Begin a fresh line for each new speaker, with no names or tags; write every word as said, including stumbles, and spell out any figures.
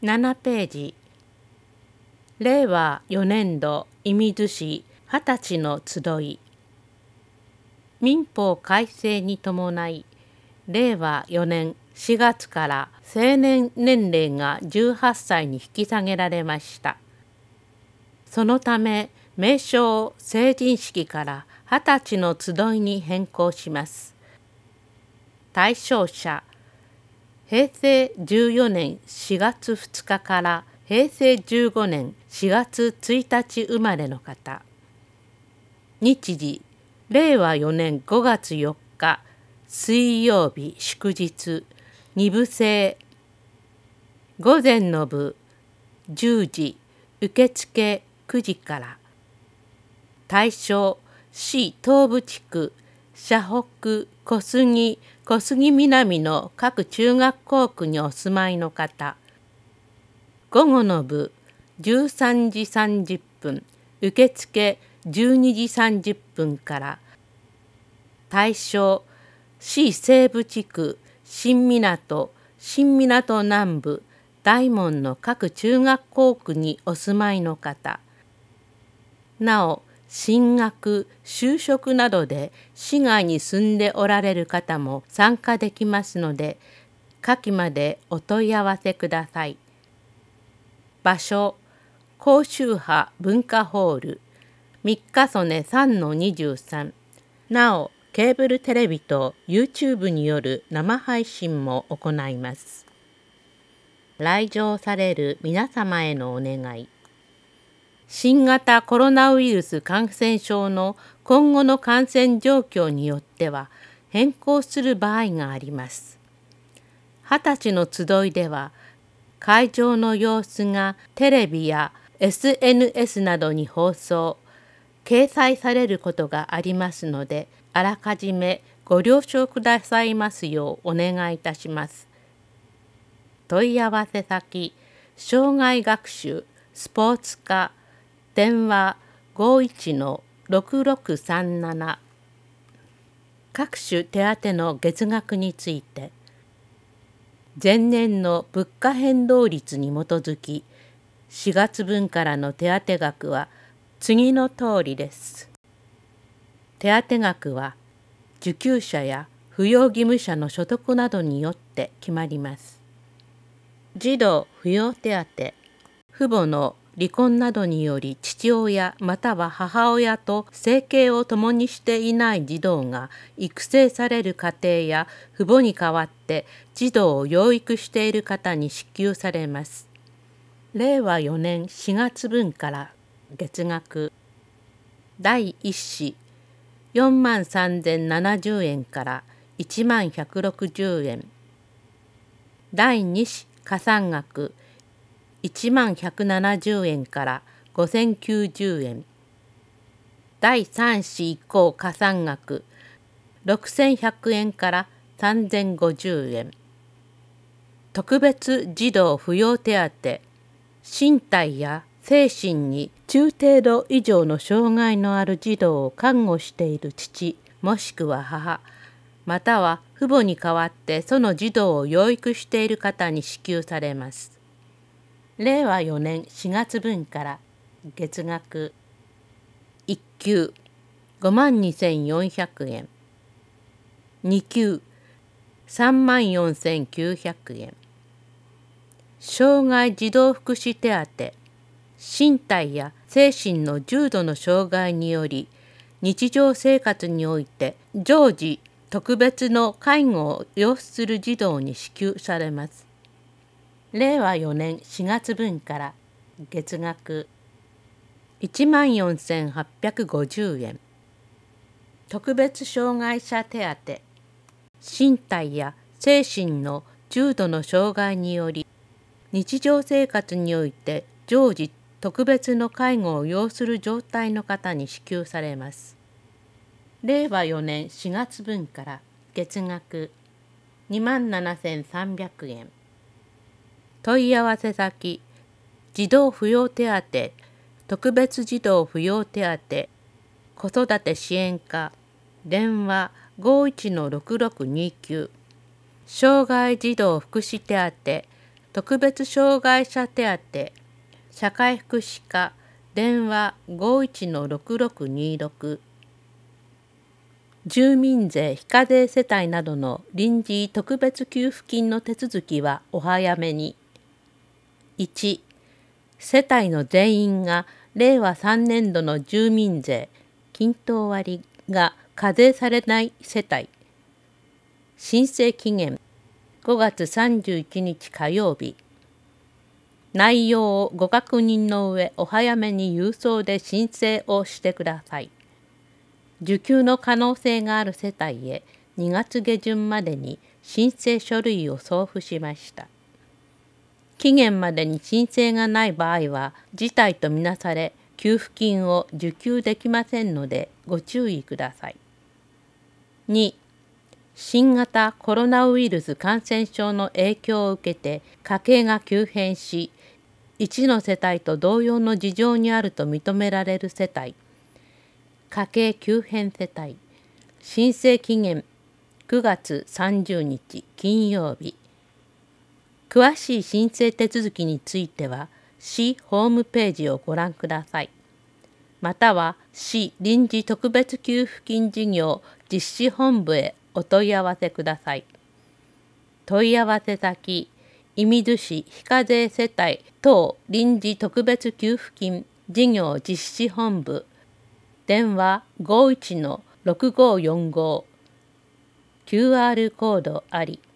ななページ。れいわよねんど射水市二十歳の集い。民法改正に伴い、れいわよねんしがつから成年年齢がじゅうはっさいに引き下げられました。そのため、名称成人式から二十歳の集いに変更します。対象者、へいせいじゅうよねんしがつふつかからへいせいじゅうごねんしがつついたち生まれの方。日時、れいわよねんごがつよっか水曜日祝日、にぶ制。午前の部じゅうじ、受付くじから。対象、市東部地区、社北、小杉、小杉南の各中学校区にお住まいの方。午後の部じゅうさんじさんじゅっぷん、受付じゅうにじさんじゅっぷんから。対象、市西部地区、新港、新港南部、大門の各中学校区にお住まいの方。なお、進学、就職などで市外に住んでおられる方も参加できますので、下記までお問い合わせください。場所、高周波文化ホール、三日曽根 さんのにじゅうさん。なお、ケーブルテレビと YouTube による生配信も行います。来場される皆様へのお願い。新型コロナウイルス感染症の今後の感染状況によっては変更する場合があります。二十歳の集いでは、会場の様子がテレビや エスエヌエス などに放送、掲載されることがありますので、あらかじめご了承くださいますようお願いいたします。問い合わせ先、障害学習スポーツ課、電話 ごいちのろくろくさんなな。各種手当の月額について、前年の物価変動率に基づき、しがつぶんからの手当額は次の通りです。手当額は受給者や扶養義務者の所得などによって決まります。児童扶養手当、父母の離婚などにより父親または母親と生計を共にしていない児童が育成される家庭や父母に代わって児童を養育している方に支給されます。れいわよねんしがつぶんから月額だいいっ子よんまんさんぜんななじゅうえんからいちまんひゃくろくじゅうえん、だいに子加算額いちまんひゃくななじゅうえんからごせんきゅうじゅうえん、だいさん子以降加算額ろくせんひゃくえんからさんぜんごじゅうえん、特別児童扶養手当、身体や精神に中程度以上の障害のある児童を看護している父もしくは母、または父母に代わってその児童を養育している方に支給されます。れいわよねんしがつぶんから月額いっ級ごまんにせんよんひゃくえん、に級さんまんよんせんきゅうひゃくえん、障害児童福祉手当、身体や精神の重度の障害により日常生活において常時特別の介護を要する児童に支給されます。れいわよねんしがつぶんから月額いちまんよんせんはっぴゃくごじゅうえん、特別障害者手当、身体や精神の重度の障害により日常生活において常時特別の介護を要する状態の方に支給されます。れいわよねんしがつぶんから月額にまんななせんさんびゃくえん。問い合わせ先、児童扶養手当、特別児童扶養手当、子育て支援課、電話 ごいちのろくろくにきゅう、障害児童福祉手当、 特別障害者手当社会福祉課電話 ごいちのろくろくにろく 住民税非課税世帯などの臨時特別給付金の手続きはお早めに。いち世帯の全員がれいわさんねんどの住民税均等割が課税されない世帯。申請期限ごがつさんじゅういちにち火曜日。内容をご確認の上お早めに郵送で申請をしてください。受給の可能性がある世帯へにがつげじゅんまでに申請書類を送付しました。期限までに申請がない場合は辞退とみなされ給付金を受給できませんのでご注意ください。に新型コロナウイルス感染症の影響を受けて家計が急変しいちの世帯と同様の事情にあると認められる世帯。家計急変世帯。申請期限くがつさんじゅうにち金曜日。詳しい申請手続きについては市ホームページをご覧ください。または市臨時特別給付金事業実施本部へお問い合わせください。問い合わせ先射水市非課税世帯等臨時特別給付金事業実施本部電話 ごいちのろくごよんご キューアール コードあり。